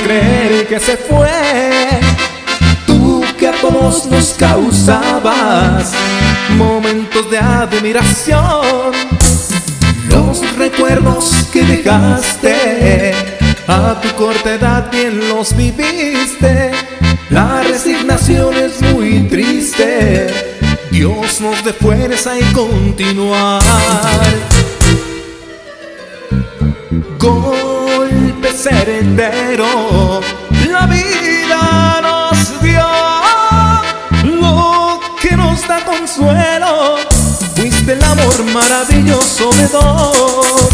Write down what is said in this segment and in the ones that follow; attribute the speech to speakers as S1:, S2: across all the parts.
S1: creer que se fue. Tú que a todos nos causabas momentos de admiración. Los recuerdos que dejaste a tu corta edad bien los viviste. La resignación es muy triste. Dios nos dé fuerza y continuar. Golpe certero la vida nos dio. Lo que nos da consuelo, fuiste el amor maravilloso de dos.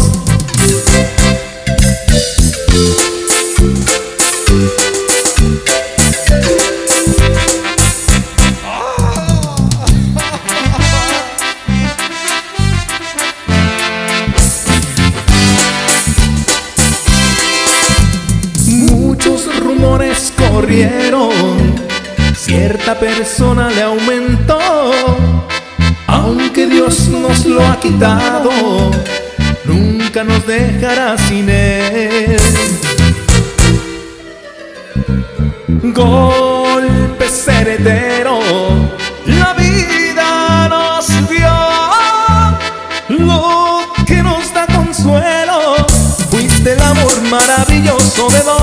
S1: Muchos rumores corrieron, cierta persona le aumentó. Aunque Dios nos lo ha quitado, nunca nos dejará sin Él. Golpe certero la vida nos dio. Lo que nos da consuelo, fuiste el amor maravilloso de dos.